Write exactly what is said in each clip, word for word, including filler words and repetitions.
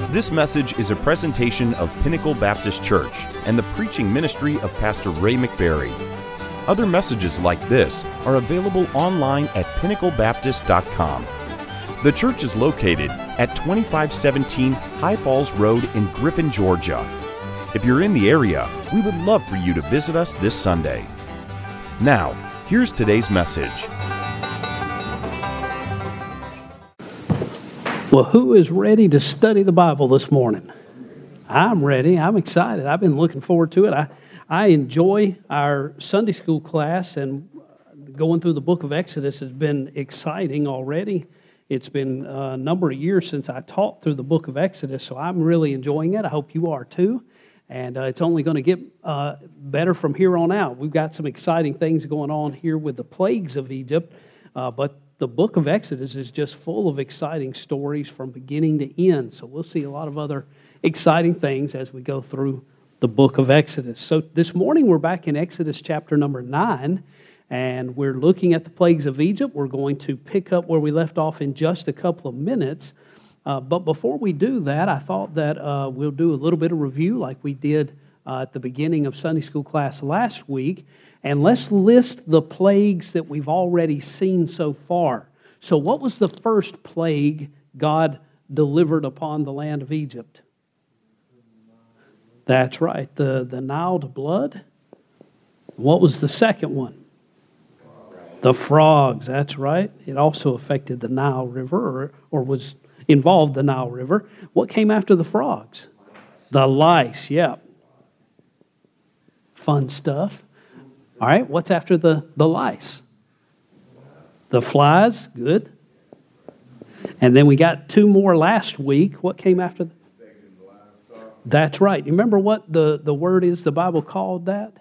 This message is a presentation of Pinnacle Baptist Church and the preaching ministry of Pastor Ray McBarry. Other messages like this are available online at pinnacle baptist dot com. The church is located at twenty-five seventeen High Falls Road in Griffin, Georgia. If you're in the area, we would love for you to visit us this Sunday. Now, here's today's message. Well, who is ready to study the Bible this morning? I'm ready. I'm excited. I've been looking forward to it. I, I enjoy our Sunday school class, and going through the book of Exodus has been exciting already. It's been a number of years since I taught through the book of Exodus, so I'm really enjoying it. I hope you are too. And uh, it's only going to get uh, better from here on out. We've got some exciting things going on here with the plagues of Egypt, uh, but the book of Exodus is just full of exciting stories from beginning to end. So we'll see a lot of other exciting things as we go through the book of Exodus. So this morning we're back in Exodus chapter number nine, and we're looking at the plagues of Egypt. We're going to pick up where we left off in just a couple of minutes. Uh, but before we do that, I thought that uh, we'll do a little bit of review like we did uh, at the beginning of Sunday school class last week. And let's list the plagues that we've already seen so far. So what was the first plague God delivered upon the land of Egypt? That's right, the, the Nile to blood. What was the second one? The frogs, that's right. It also affected the Nile River, or, or was involved the Nile River. What came after the frogs? The lice, yeah. Fun stuff. All right, what's after the, the lice? The flies, good. And then we got two more last week. What came after that? That's right. You remember what the, the word is the Bible called that?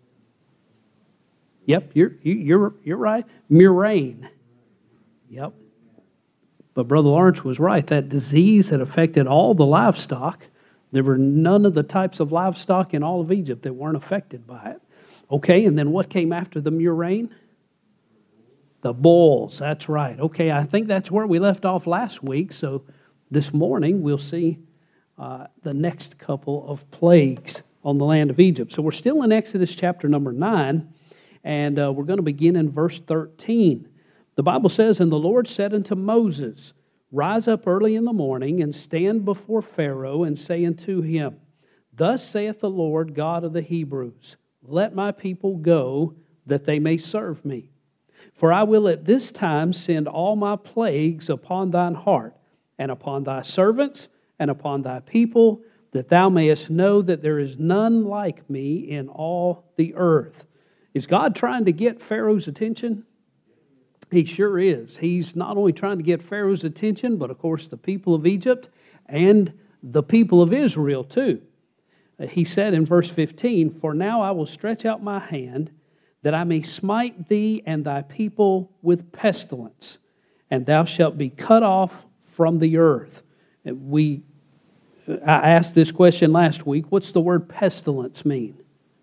Yep, you're you're you're right. Murrain. Yep. But Brother Lawrence was right. That disease had affected all the livestock. There were none of the types of livestock in all of Egypt that weren't affected by it. Okay, and then what came after the murrain? The bulls, that's right. Okay, I think that's where we left off last week. So this morning we'll see uh, the next couple of plagues on the land of Egypt. So we're still in Exodus chapter number nine, and uh, we're going to begin in verse thirteen. The Bible says, "And the Lord said unto Moses, Rise up early in the morning, and stand before Pharaoh, and say unto him, Thus saith the Lord God of the Hebrews, Let my people go, that they may serve me. For I will at this time send all my plagues upon thine heart, and upon thy servants, and upon thy people, that thou mayest know that there is none like me in all the earth." Is God trying to get Pharaoh's attention? He sure is. He's not only trying to get Pharaoh's attention, but of course the people of Egypt and the people of Israel too. He said in verse fifteen, "For now I will stretch out my hand, that I may smite thee and thy people with pestilence, and thou shalt be cut off from the earth." And we, I asked this question last week. What's the word pestilence mean?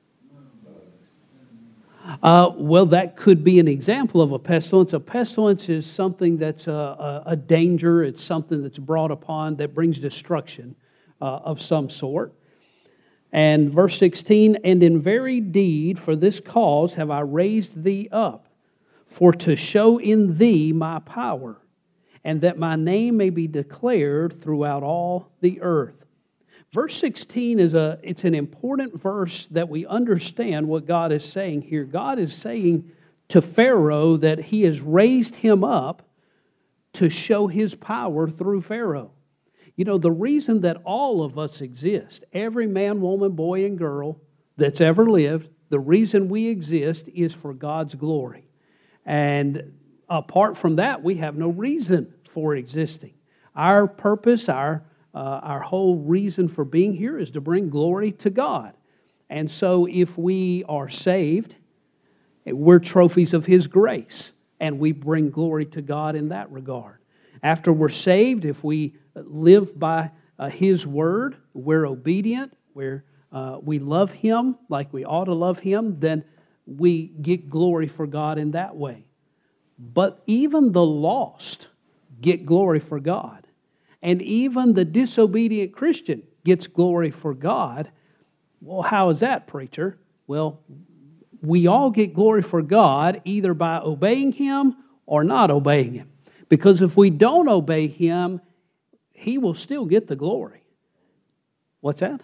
Uh, well, that could be an example of a pestilence. A pestilence is something that's a, a, a danger. It's something that's brought upon that brings destruction uh, of some sort. And verse sixteen, "And in very deed for this cause have I raised thee up, for to show in thee my power, and that my name may be declared throughout all the earth." Verse sixteen is a it's an important verse that we understand what God is saying here. God is saying to Pharaoh that he has raised him up to show his power through Pharaoh. You know, the reason that all of us exist, every man, woman, boy, and girl that's ever lived, the reason we exist is for God's glory. And apart from that, we have no reason for existing. Our purpose, our uh, our whole reason for being here is to bring glory to God. And so if we are saved, we're trophies of His grace, and we bring glory to God in that regard. After we're saved, if we live by uh, His word, we're obedient, we're, uh, we love Him like we ought to love Him, then we get glory for God in that way. But even the lost get glory for God. and even the disobedient Christian gets glory for God. Well, how is that, preacher? Well, we all get glory for God either by obeying Him or not obeying Him. Because if we don't obey Him, He will still get the glory. What's that?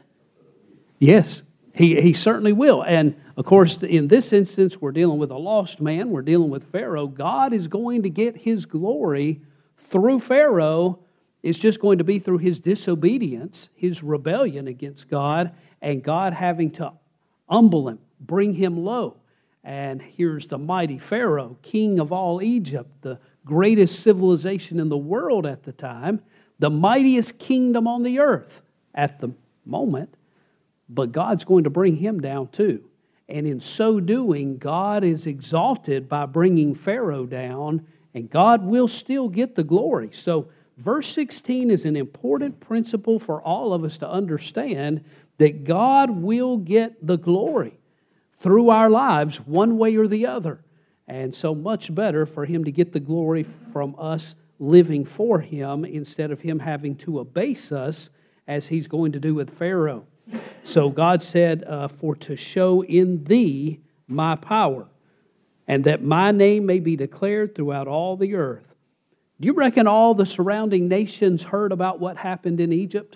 Yes, He, he certainly will. And, of course, in this instance, we're dealing with a lost man. We're dealing with Pharaoh. God is going to get His glory through Pharaoh. It's just going to be through his disobedience, his rebellion against God, and God having to humble him, bring him low. And here's the mighty Pharaoh, king of all Egypt, the greatest civilization in the world at the time, the mightiest kingdom on the earth at the moment. But God's going to bring him down too. And in so doing, God is exalted by bringing Pharaoh down, and God will still get the glory. So verse sixteen is an important principle for all of us to understand, that God will get the glory through our lives one way or the other. And so much better for Him to get the glory from us living for Him instead of Him having to abase us as He's going to do with Pharaoh. So God said, uh, for to show in thee my power, and that my name may be declared throughout all the earth. Do you reckon all the surrounding nations heard about what happened in Egypt?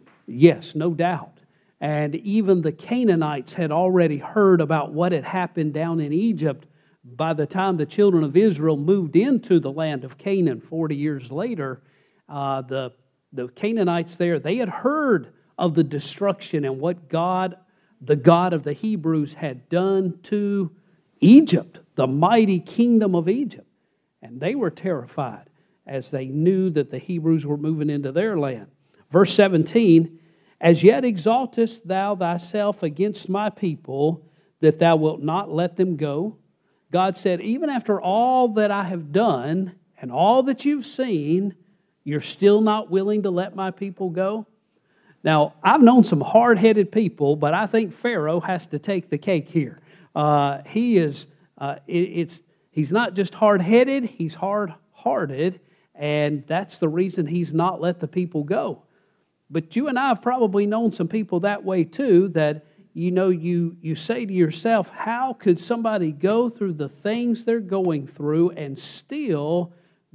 Yes, no doubt. And even the Canaanites had already heard about what had happened down in Egypt by the time the children of Israel moved into the land of Canaan forty years later. Uh, the, the Canaanites there, they had heard of the destruction and what God, the God of the Hebrews, had done to Egypt, the mighty kingdom of Egypt. And they were terrified as they knew that the Hebrews were moving into their land. Verse seventeen, as yet exaltest thou thyself against my people, that thou wilt not let them go. God said, even after all that I have done and all that you've seen, you're still not willing to let my people go? Now, I've known some hard-headed people, but I think Pharaoh has to take the cake here. Uh, he is, uh, it, it's, he's not just hard-headed, he's hard-hearted, and that's the reason he's not let the people go. But you and I have probably known some people that way too, that you know, you, you say to yourself, how could somebody go through the things they're going through and still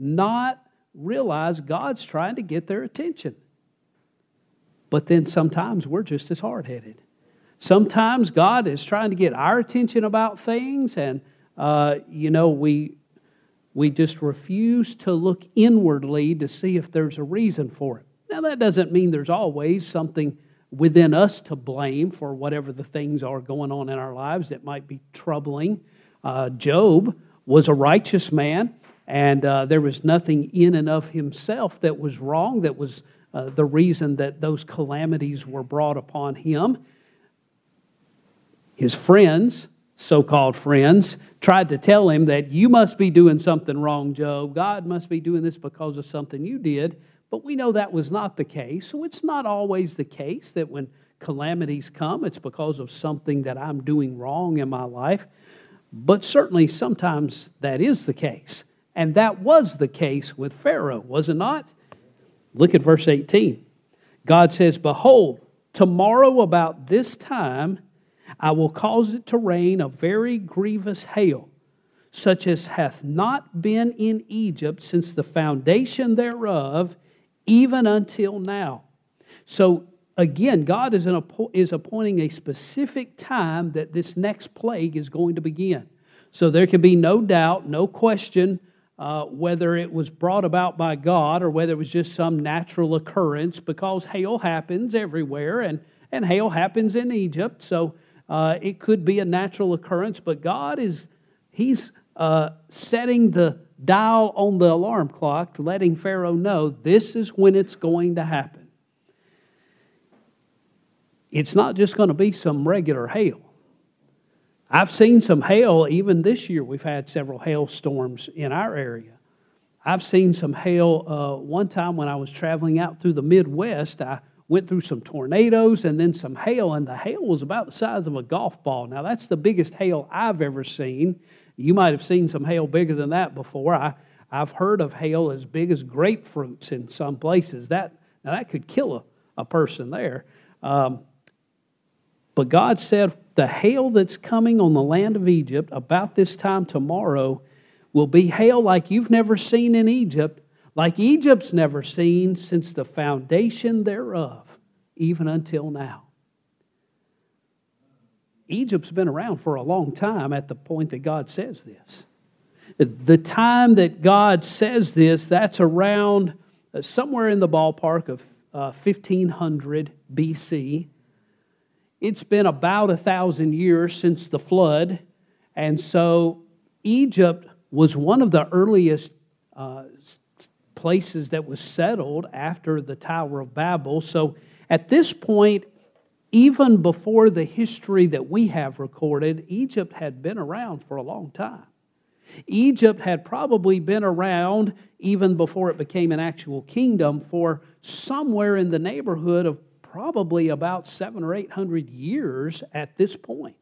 not realize God's trying to get their attention? But then sometimes we're just as hard-headed. Sometimes God is trying to get our attention about things, and, uh, you know, we... We just refuse to look inwardly to see if there's a reason for it. Now, that doesn't mean there's always something within us to blame for whatever the things are going on in our lives that might be troubling. Uh, Job was a righteous man, and uh, there was nothing in and of himself that was wrong, that was uh, the reason that those calamities were brought upon him. His friends, so-called friends, tried to tell him that you must be doing something wrong, Job. God must be doing this because of something you did. But we know that was not the case. So it's not always the case that when calamities come, it's because of something that I'm doing wrong in my life. But certainly sometimes that is the case. And that was the case with Pharaoh, was it not? Look at verse eighteen. God says, behold, tomorrow about this time I will cause it to rain a very grievous hail, such as hath not been in Egypt since the foundation thereof, even until now. So again, God is, in, is appointing a specific time that this next plague is going to begin. So there can be no doubt, no question uh, whether it was brought about by God or whether it was just some natural occurrence, because hail happens everywhere, and, and hail happens in Egypt. So Uh, it could be a natural occurrence, but God is, He's uh, setting the dial on the alarm clock, letting Pharaoh know this is when it's going to happen. It's not just going to be some regular hail. I've seen some hail, even this year we've had several hailstorms in our area. I've seen some hail uh, one time when I was traveling out through the Midwest. I went through some tornadoes and then some hail, and the hail was about the size of a golf ball. Now, that's the biggest hail I've ever seen. You might have seen some hail bigger than that before. I, I've heard of hail as big as grapefruits in some places. That Now, that could kill a, a person there. Um, but God said, the hail that's coming on the land of Egypt about this time tomorrow will be hail like you've never seen in Egypt, like Egypt's never seen since the foundation thereof, even until now. Egypt's been around for a long time at the point that God says this. The time that God says this, that's around uh, somewhere in the ballpark of uh, fifteen hundred B C. It's been about a thousand years since the flood, and so Egypt was one of the earliest uh, places that was settled after the Tower of Babel. So at this point, even before the history that we have recorded, Egypt had been around for a long time. Egypt had probably been around even before it became an actual kingdom for somewhere in the neighborhood of probably about seven or eight hundred years at this point.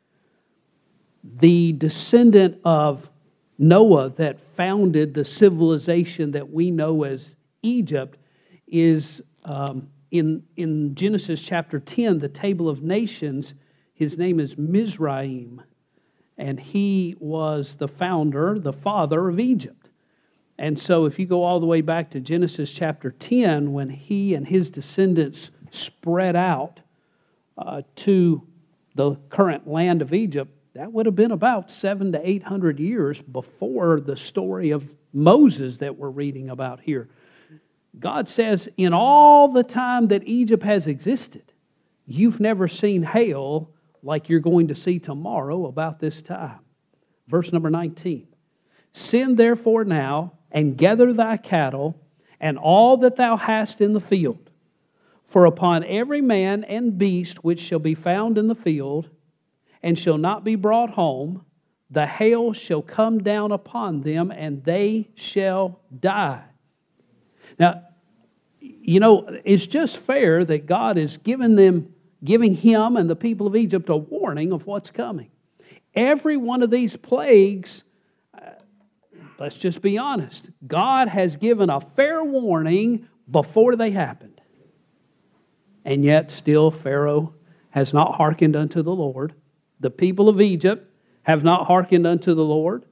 The descendant of Noah that founded the civilization that we know as Egypt is um, in, in Genesis chapter ten, the table of nations. His name is Mizraim, and he was the founder, the father of Egypt. And so if you go all the way back to Genesis chapter ten, when he and his descendants spread out uh, to the current land of Egypt, that would have been about seven to eight hundred years before the story of Moses that we're reading about here. God says, in all the time that Egypt has existed, you've never seen hail like you're going to see tomorrow about this time. Verse number nineteen. Send therefore now, and gather thy cattle, and all that thou hast in the field. For upon every man and beast which shall be found in the field, and shall not be brought home, the hail shall come down upon them, and they shall die. Now, you know, it's just fair that God is giving them, giving him and the people of Egypt a warning of what's coming. Every one of these plagues, uh, let's just be honest, God has given a fair warning before they happened. And yet still Pharaoh has not hearkened unto the Lord. The people of Egypt have not hearkened unto the Lord.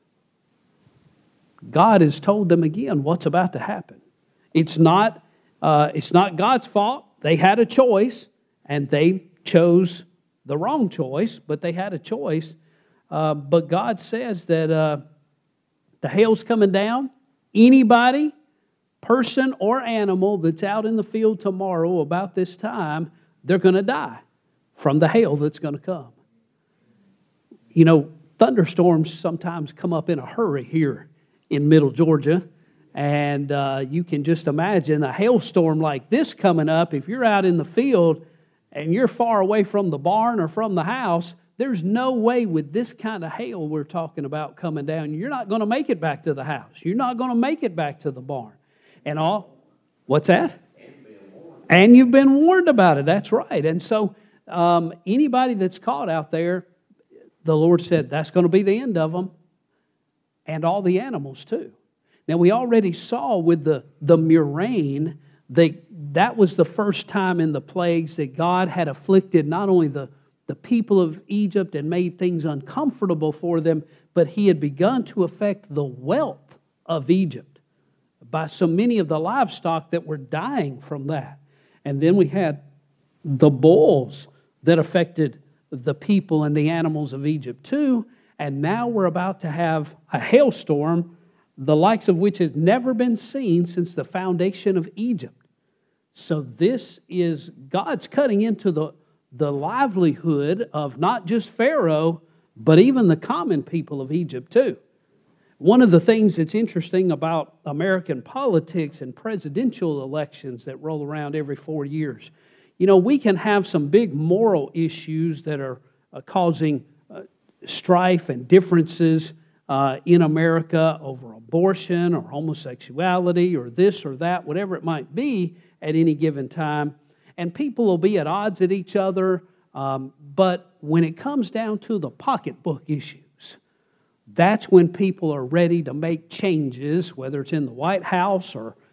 God has told them again what's about to happen. It's not, uh, it's not God's fault. They had a choice, and they chose the wrong choice, but they had a choice. Uh, but God says that uh, the hail's coming down. Anybody, person or animal that's out in the field tomorrow about this time, they're going to die from the hail that's going to come. You know, thunderstorms sometimes come up in a hurry here in Middle Georgia. And uh, you can just imagine a hailstorm like this coming up. If you're out in the field and you're far away from the barn or from the house, there's no way with this kind of hail we're talking about coming down, you're not going to make it back to the house. You're not going to make it back to the barn. And all, what's that? And you've been warned about it. That's right. And so um, anybody that's caught out there, the Lord said that's going to be the end of them, and all the animals too. Now, we already saw with the, the murrain, they, that was the first time in the plagues that God had afflicted not only the, the people of Egypt and made things uncomfortable for them, but he had begun to affect the wealth of Egypt by so many of the livestock that were dying from that. And then we had the bulls that affected the people and the animals of Egypt too. And now we're about to have a hailstorm, the likes of which has never been seen since the foundation of Egypt. So this is, God's cutting into the, the livelihood of not just Pharaoh, but even the common people of Egypt too. One of the things that's interesting about American politics and presidential elections that roll around every four years, you know, we can have some big moral issues that are uh, causing uh, strife and differences Uh, in America over abortion or homosexuality or this or that, whatever it might be at any given time. And people will be at odds at each other. Um, but when it comes down to the pocketbook issues, that's when people are ready to make changes, whether it's in the White House or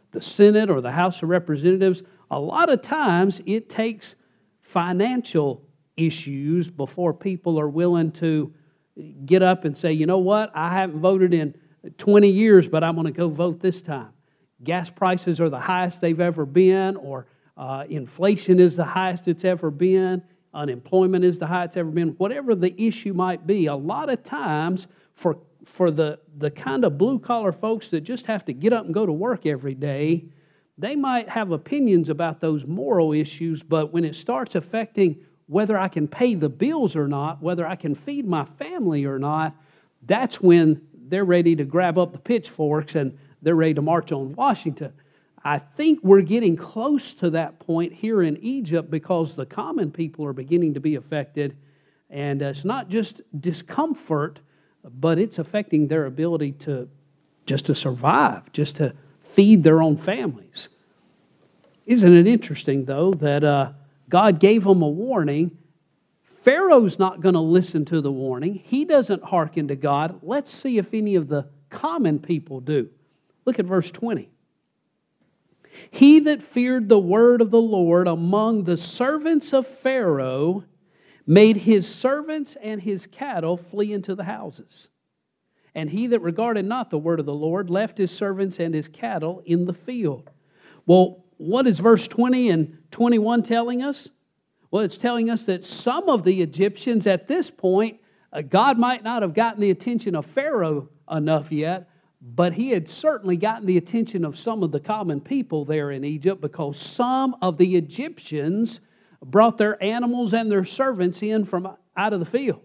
the Senate or the House of Representatives, a lot of times it takes financial issues before people are willing to get up and say, you know what, I haven't voted in twenty years, but I'm going to go vote this time. Gas prices are the highest they've ever been, or uh, inflation is the highest it's ever been, unemployment is the highest it's ever been. Whatever the issue might be, a lot of times for for the, the kind of blue-collar folks that just have to get up and go to work every day, they might have opinions about those moral issues, but when it starts affecting whether I can pay the bills or not, whether I can feed my family or not, that's when they're ready to grab up the pitchforks and they're ready to march on Washington. I think we're getting close to that point here in Egypt because the common people are beginning to be affected, and it's not just discomfort, but it's affecting their ability to just to survive, just to feed their own families. Isn't it interesting, though, that uh, God gave them a warning? Pharaoh's not going to listen to the warning. He doesn't hearken to God. Let's see if any of the common people do. Look at verse twenty. He that feared the word of the Lord among the servants of Pharaoh made his servants and his cattle flee into the houses. And he that regarded not the word of the Lord left his servants and his cattle in the field. Well, what is verse twenty and twenty-one telling us? Well, it's telling us that some of the Egyptians at this point, uh, God might not have gotten the attention of Pharaoh enough yet, but he had certainly gotten the attention of some of the common people there in Egypt, because some of the Egyptians brought their animals and their servants in from out of the field.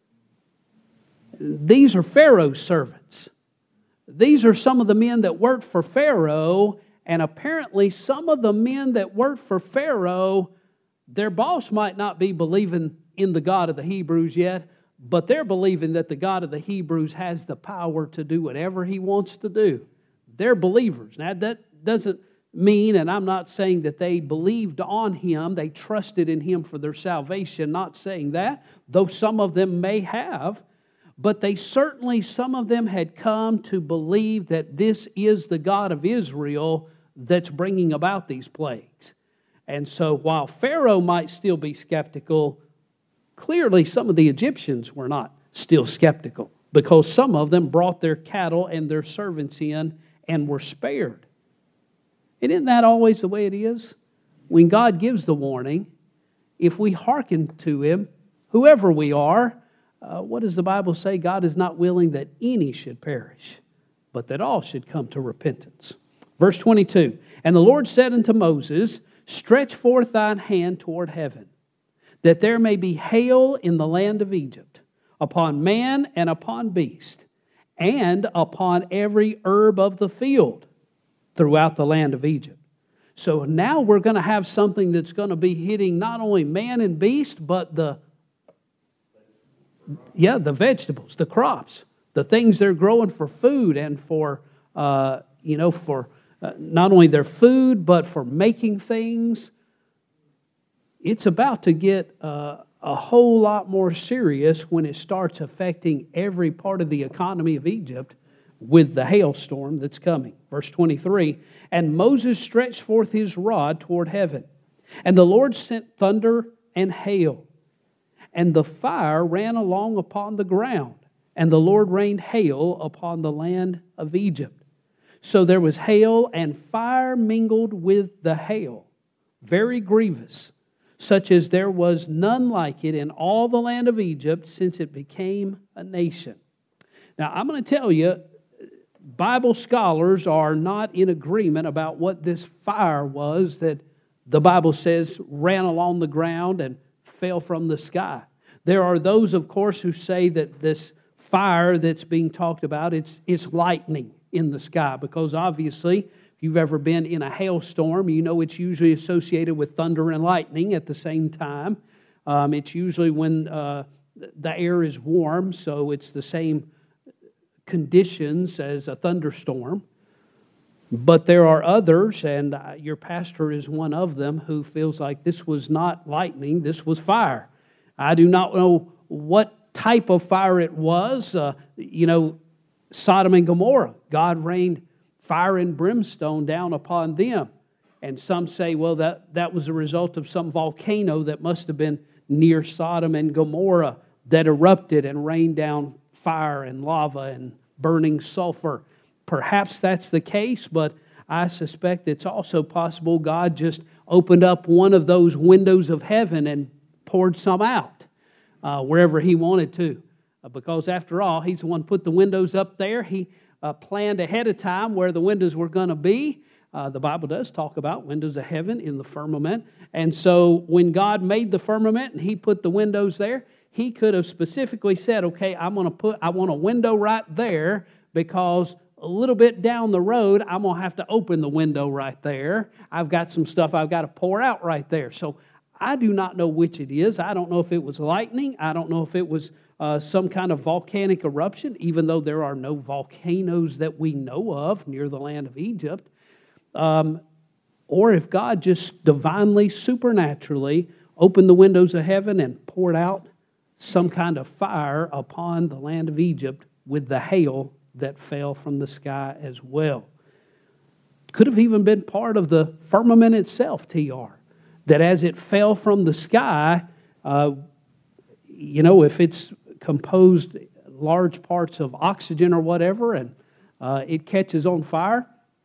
These are Pharaoh's servants. These are some of the men that worked for Pharaoh, and apparently some of the men that worked for Pharaoh, their boss might not be believing in the God of the Hebrews yet, but they're believing that the God of the Hebrews has the power to do whatever He wants to do. They're believers. Now, that doesn't mean, and I'm not saying that they believed on Him, they trusted in Him for their salvation, not saying that, though some of them may have, but they certainly, some of them had come to believe that this is the God of Israel that's bringing about these plagues. And so while Pharaoh might still be skeptical, clearly some of the Egyptians were not still skeptical, because some of them brought their cattle and their servants in and were spared. And isn't that always the way it is? When God gives the warning, if we hearken to Him, whoever we are, uh, what does the Bible say? God is not willing that any should perish, but that all should come to repentance. Verse twenty-two, and the Lord said unto Moses, stretch forth thine hand toward heaven, that there may be hail in the land of Egypt, upon man and upon beast, and upon every herb of the field throughout the land of Egypt. So now we're going to have something that's going to be hitting not only man and beast, but the, yeah, the vegetables, the crops, the things they're growing for food and for, uh, you know, for uh, not only their food, but for making things. It's about to get uh, a whole lot more serious when it starts affecting every part of the economy of Egypt with the hailstorm that's coming. Verse twenty-three, and Moses stretched forth his rod toward heaven, and the Lord sent thunder and hail, and the fire ran along upon the ground, and the Lord rained hail upon the land of Egypt. So there was hail and fire mingled with the hail, very grievous, such as there was none like it in all the land of Egypt since it became a nation. Now, I'm going to tell you, Bible scholars are not in agreement about what this fire was that the Bible says ran along the ground and fell from the sky. There are those, of course, who say that this fire that's being talked about, it's, it's lightning in the sky, because obviously, if you've ever been in a hailstorm, you know it's usually associated with thunder and lightning at the same time. Um, it's usually when uh, the air is warm, so it's the same conditions as a thunderstorm. But there are others, and uh, your pastor is one of them, who feels like this was not lightning, this was fire. I do not know what type of fire it was. Uh, you know, Sodom and Gomorrah, God rained fire and brimstone down upon them. And some say, well, that, that was a result of some volcano that must have been near Sodom and Gomorrah that erupted and rained down fire and lava and burning sulfur. Perhaps that's the case, but I suspect it's also possible God just opened up one of those windows of heaven and poured some out uh, wherever He wanted to. Uh, because after all, He's the one who put the windows up there. He uh, planned ahead of time where the windows were going to be. Uh, the Bible does talk about windows of heaven in the firmament. And so when God made the firmament and He put the windows there, He could have specifically said, okay, I'm going to put, I want a window right there because a little bit down the road, I'm going to have to open the window right there. I've got some stuff I've got to pour out right there. So I do not know which it is. I don't know if it was lightning. I don't know if it was uh, some kind of volcanic eruption, even though there are no volcanoes that we know of near the land of Egypt. Um, or if God just divinely, supernaturally opened the windows of heaven and poured out some kind of fire upon the land of Egypt with the hail that fell from the sky as well. Could have even been part of the firmament itself, T R. That as it fell from the sky, uh, you know, if it's composed large parts of oxygen or whatever, and uh, it catches on fire,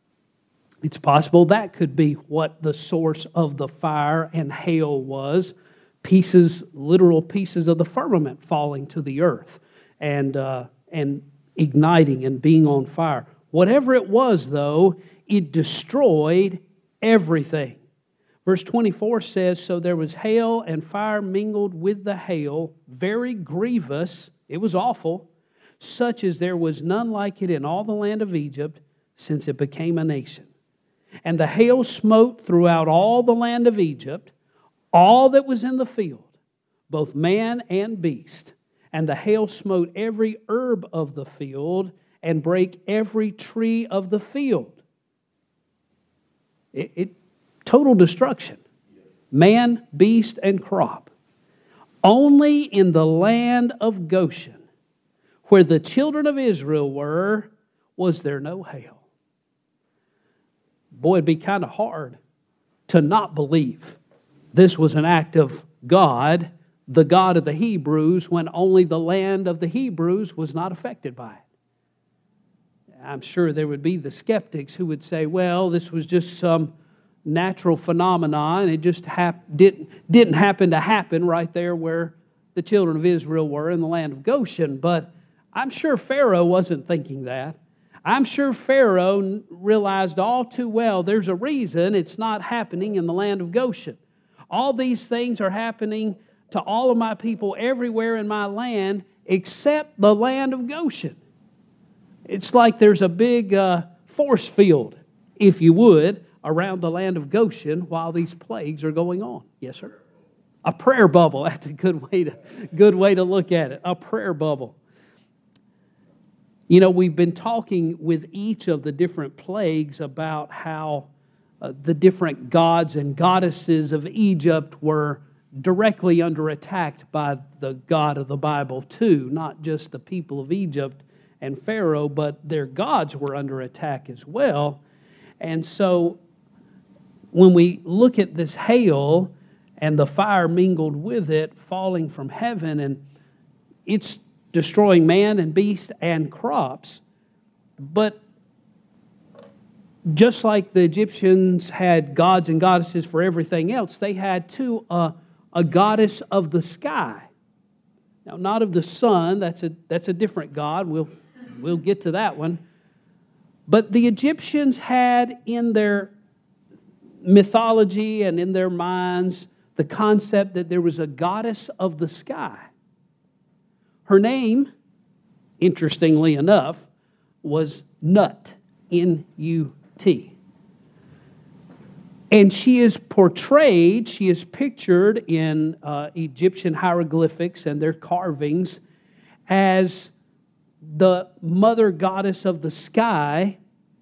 it's possible that could be what the source of the fire and hail was. Pieces, literal pieces of the firmament falling to the earth and uh, and igniting and being on fire. Whatever it was, though, it destroyed everything. Verse twenty-four says, so there was hail and fire mingled with the hail, very grievous, it was awful, such as there was none like it in all the land of Egypt since it became a nation. And the hail smote throughout all the land of Egypt, all that was in the field, both man and beast. And the hail smote every herb of the field and brake every tree of the field. It, it total destruction. Man, beast, and crop. Only in the land of Goshen, where the children of Israel were, was there no hail. Boy, it'd be kind of hard to not believe this was an act of God, the God of the Hebrews, when only the land of the Hebrews was not affected by it. I'm sure there would be the skeptics who would say, well, this was just some natural phenomenon, and it just hap- didn't, didn't happen to happen right there where the children of Israel were in the land of Goshen. But I'm sure Pharaoh wasn't thinking that. I'm sure Pharaoh realized all too well there's a reason it's not happening in the land of Goshen. All these things are happening to all of my people everywhere in my land except the land of Goshen. It's like there's a big uh, force field, if you would, around the land of Goshen while these plagues are going on. Yes, sir? A prayer bubble. That's a good way to, good way to look at it. A prayer bubble. You know, we've been talking with each of the different plagues about how uh, the different gods and goddesses of Egypt were directly under attack by the God of the Bible too, not just the people of Egypt and Pharaoh, but their gods were under attack as well. And so when we look at this hail and the fire mingled with it falling from heaven, and it's destroying man and beast and crops, but just like the Egyptians had gods and goddesses for everything else, they had too a, a goddess of the sky. Now, not of the sun, that's a that's a different god. We'll we'll get to that one. But the Egyptians had in their mythology and in their minds the concept that there was a goddess of the sky. Her name, interestingly enough, was Nut, N U T. And she is portrayed, she is pictured in uh, Egyptian hieroglyphics and their carvings as the mother goddess of the sky.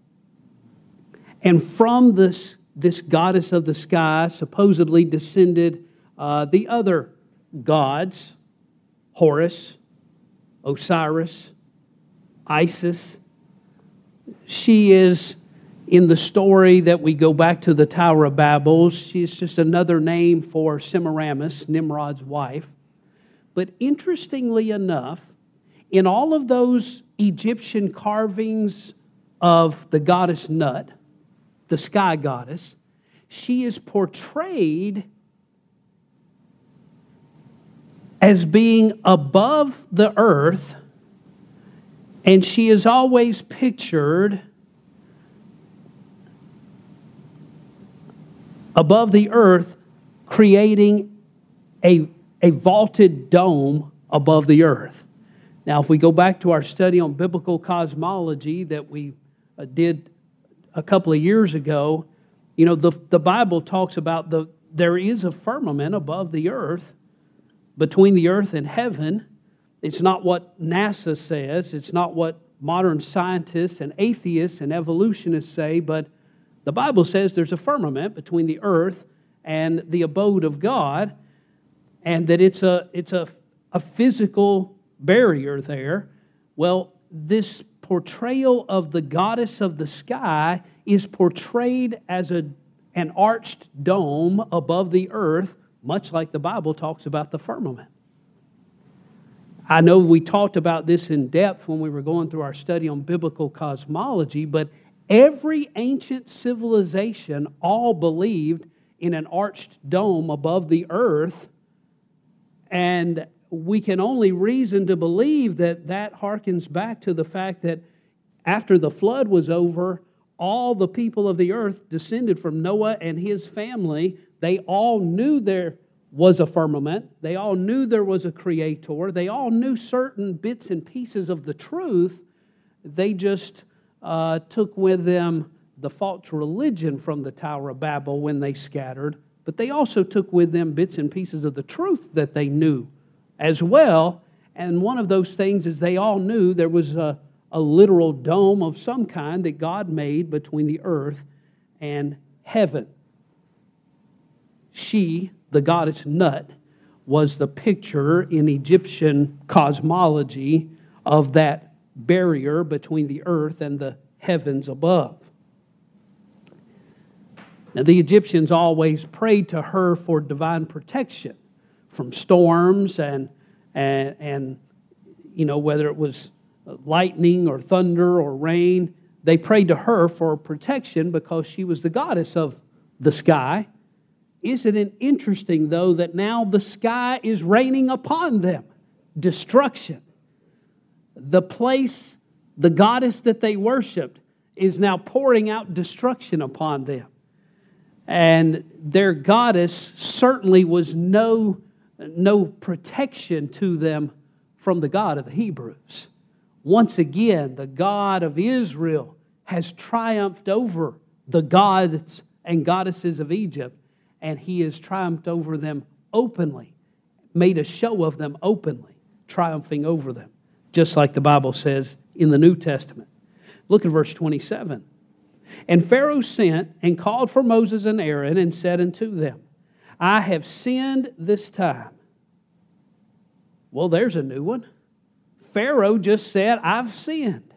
And from this, this goddess of the sky supposedly descended uh, the other gods, Horus, Osiris, Isis. She is in the story that we go back to the Tower of Babel, she's just another name for Semiramis, Nimrod's wife. But interestingly enough, in all of those Egyptian carvings of the goddess Nut, the sky goddess, she is portrayed as being above the earth, and she is always pictured above the earth, creating a, a vaulted dome above the earth. Now, if we go back to our study on biblical cosmology that we uh, did a couple of years ago, you know, the, the Bible talks about the there is a firmament above the earth, between the earth and heaven. It's not what NASA says. It's not what modern scientists and atheists and evolutionists say, but the Bible says there's a firmament between the earth and the abode of God, and that it's a it's a, a physical barrier there. Well, this portrayal of the goddess of the sky is portrayed as a an arched dome above the earth, much like the Bible talks about the firmament. I know we talked about this in depth when we were going through our study on biblical cosmology, but every ancient civilization all believed in an arched dome above the earth, and we can only reason to believe that that harkens back to the fact that after the flood was over, all the people of the earth descended from Noah and his family. They all knew there was a firmament. They all knew there was a creator. They all knew certain bits and pieces of the truth. They just uh, took with them the false religion from the Tower of Babel when they scattered, but they also took with them bits and pieces of the truth that they knew as well. And one of those things is they all knew there was a, a literal dome of some kind that God made between the earth and heaven. She, the goddess Nut, was the picture in Egyptian cosmology of that barrier between the earth and the heavens above. Now, the Egyptians always prayed to her for divine protection from storms and, and, and you know, whether it was lightning or thunder or rain, they prayed to her for protection because she was the goddess of the sky. Isn't it interesting, though, that now the sky is raining upon them destruction? The place, the goddess that they worshiped, is now pouring out destruction upon them. And their goddess certainly was no, no protection to them from the God of the Hebrews. Once again, the God of Israel has triumphed over the gods and goddesses of Egypt, and he has triumphed over them openly, made a show of them openly, triumphing over them, just like the Bible says in the New Testament. Look at verse twenty-seven. And Pharaoh sent and called for Moses and Aaron and said unto them, I have sinned this time. Well, there's a new one. Pharaoh just said, I've sinned.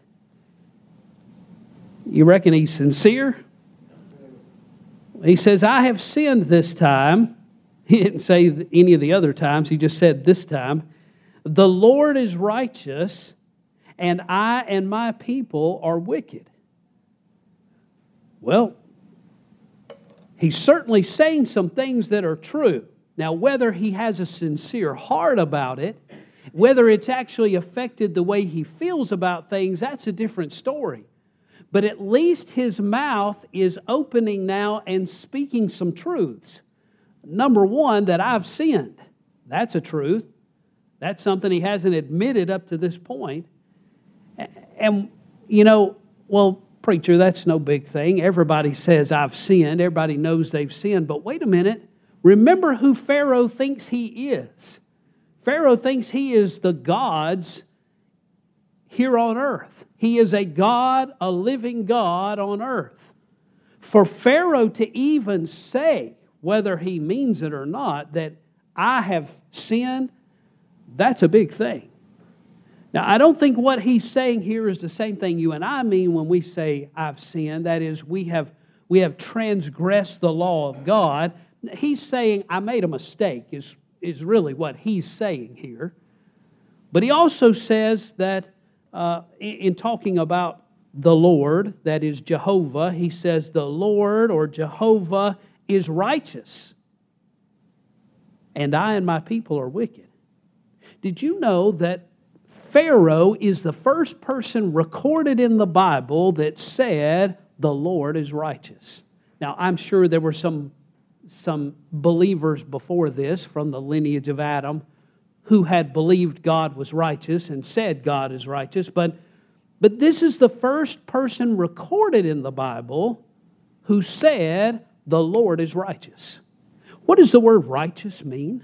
You reckon he's sincere? He says, I have sinned this time. He didn't say any of the other times. He just said this time. The Lord is righteous, and I and my people are wicked. Well, he's certainly saying some things that are true. Now, whether he has a sincere heart about it, whether it's actually affected the way he feels about things, that's a different story. But at least his mouth is opening now and speaking some truths. Number one, that I've sinned. That's a truth. That's something he hasn't admitted up to this point. And, you know, well, preacher, that's no big thing. Everybody says I've sinned. Everybody knows they've sinned. But wait a minute. Remember who Pharaoh thinks he is. Pharaoh thinks he is the gods here on earth. He is a God, a living God on earth. For Pharaoh to even say, whether he means it or not, that I have sinned, that's a big thing. Now, I don't think what he's saying here is the same thing you and I mean when we say, I've sinned. That is, we have, we have transgressed the law of God. He's saying, I made a mistake, is, is really what he's saying here. But he also says that uh, in, in talking about the Lord, that is Jehovah, he says the Lord or Jehovah is righteous, and I and my people are wicked. Did you know that Pharaoh is the first person recorded in the Bible that said the Lord is righteous? Now, I'm sure there were some, some believers before this from the lineage of Adam who had believed God was righteous and said God is righteous, but, but this is the first person recorded in the Bible who said the Lord is righteous. What does the word righteous mean?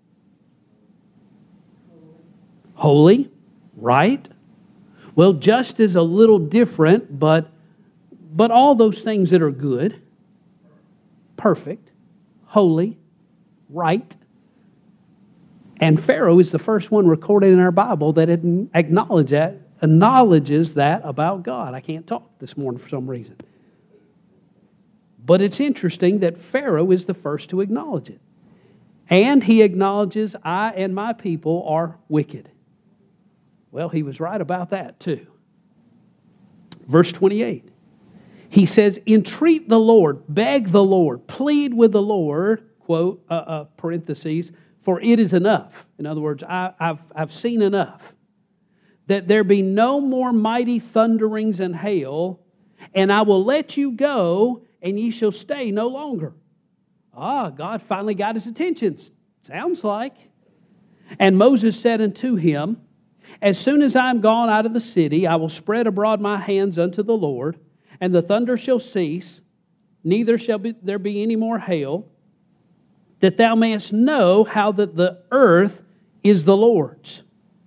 Holy, right? Well, just is a little different, but, but all those things that are good, perfect, holy, right. And Pharaoh is the first one recorded in our Bible that acknowledge that, acknowledges that about God. I can't talk this morning for some reason. But it's interesting that Pharaoh is the first to acknowledge it. And he acknowledges, I and my people are wicked. Well, he was right about that too. Verse twenty-eight. He says, entreat the Lord, beg the Lord, plead with the Lord, quote, uh, uh, parentheses, for it is enough. In other words, I, I've, I've seen enough. That there be no more mighty thunderings and hail, and I will let you go, and ye shall stay no longer. Ah, God finally got his attention. Sounds like. And Moses said unto him, as soon as I am gone out of the city, I will spread abroad my hands unto the Lord, and the thunder shall cease, neither shall be, there be any more hail, that thou mayest know how that the earth is the Lord's.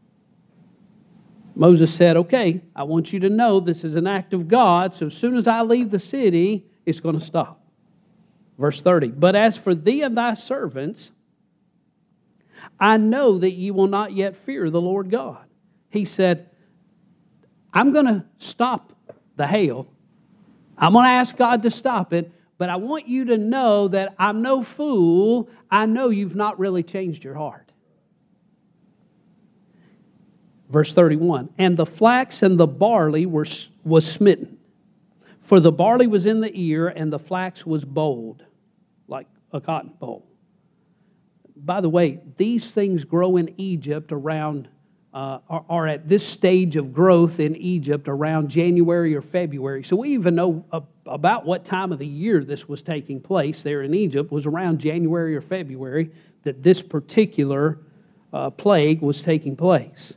Moses said, okay, I want you to know this is an act of God, so as soon as I leave the city, it's going to stop. Verse thirty, but as for thee and thy servants, I know that ye will not yet fear the Lord God. He said, I'm going to stop the hail. I'm going to ask God to stop it, but I want you to know that I'm no fool. I know you've not really changed your heart. Verse thirty-one, and the flax and the barley were was smitten, for the barley was in the ear, and the flax was bold, like a cotton boll. By the way, these things grow in Egypt around, uh, are, are at this stage of growth in Egypt around January or February. So we even know uh, about what time of the year this was taking place there in Egypt was around January or February that this particular uh, plague was taking place.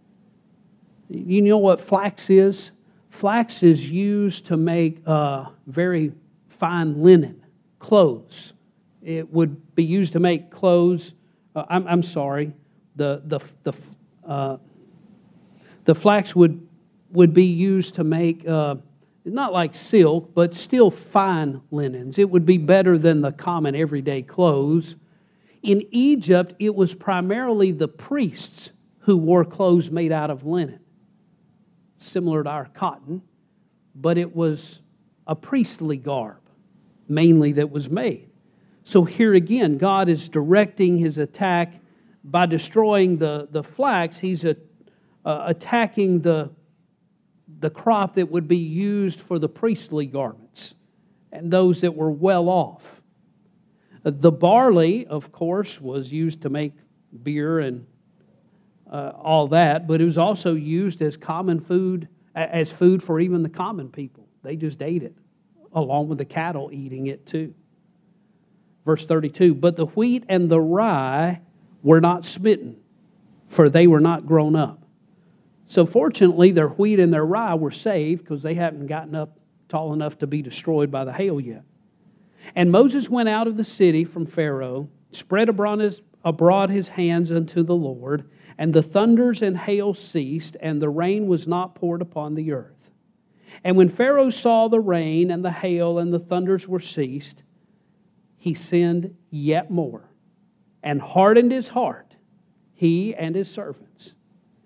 You know what flax is? Flax is used to make uh, very fine linen, clothes. It would be used to make clothes. Uh, I'm, I'm sorry. The the the uh, the flax would would be used to make uh, not like silk, but still fine linens. It would be better than the common everyday clothes. In Egypt, it was primarily the priests who wore clothes made out of linen, similar to our cotton, but it was a priestly garb, mainly, that was made. So here again, God is directing his attack by destroying the, the flax. He's a, uh, attacking the, the crop that would be used for the priestly garments and those that were well off. Uh, the barley, of course, was used to make beer and uh, all that, but it was also used as common food, as food for even the common people. They just ate it, along with the cattle eating it too. Verse thirty-two, but the wheat and the rye were not smitten, for they were not grown up. So fortunately, their wheat and their rye were saved because they hadn't gotten up tall enough to be destroyed by the hail yet. And Moses went out of the city from Pharaoh, spread abroad his, abroad his hands unto the Lord, and the thunders and hail ceased, and the rain was not poured upon the earth. And when Pharaoh saw the rain and the hail and the thunders were ceased, he sinned yet more, and hardened his heart, he and his servants.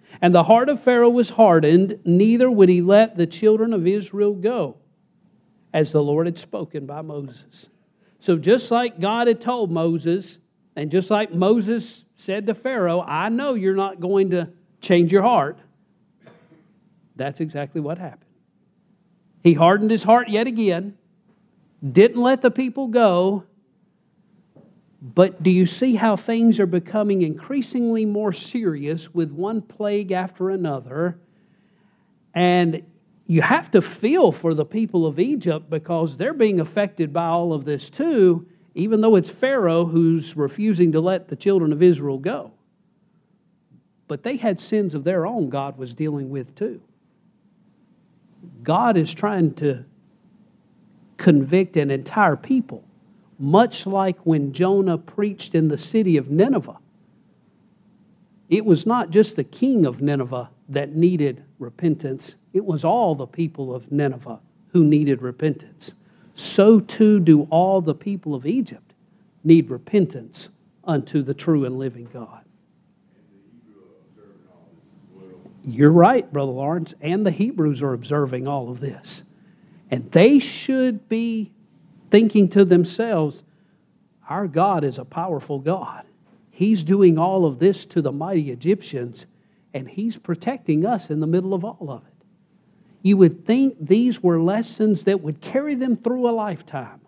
And the heart of Pharaoh was hardened, neither would he let the children of Israel go, as the Lord had spoken by Moses. So just like God had told Moses, and just like Moses said to Pharaoh, I know you're not going to change your heart, that's exactly what happened. He hardened his heart yet again, didn't let the people go. But do you see how things are becoming increasingly more serious with one plague after another? And you have to feel for the people of Egypt because they're being affected by all of this too, even though it's Pharaoh who's refusing to let the children of Israel go. But they had sins of their own God was dealing with too. God is trying to convict an entire people, much like when Jonah preached in the city of Nineveh. It was not just the king of Nineveh that needed repentance. It was all the people of Nineveh who needed repentance. So too do all the people of Egypt need repentance unto the true and living God. You're right, Brother Lawrence, and the Hebrews are observing all of this. And they should be thinking to themselves, our God is a powerful God. He's doing all of this to the mighty Egyptians, and He's protecting us in the middle of all of it. You would think these were lessons that would carry them through a lifetime.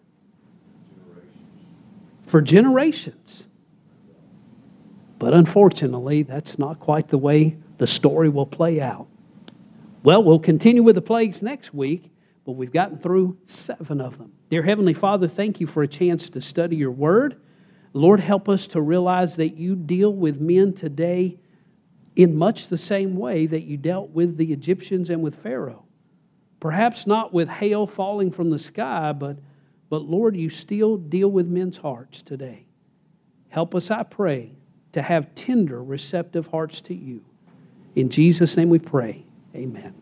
For generations. But unfortunately, that's not quite the way the story will play out. Well, we'll continue with the plagues next week, but we've gotten through seven of them. Dear Heavenly Father, thank you for a chance to study your word. Lord, help us to realize that you deal with men today in much the same way that you dealt with the Egyptians and with Pharaoh. Perhaps not with hail falling from the sky, but, but Lord, you still deal with men's hearts today. Help us, I pray, to have tender, receptive hearts to you. In Jesus' name we pray. Amen.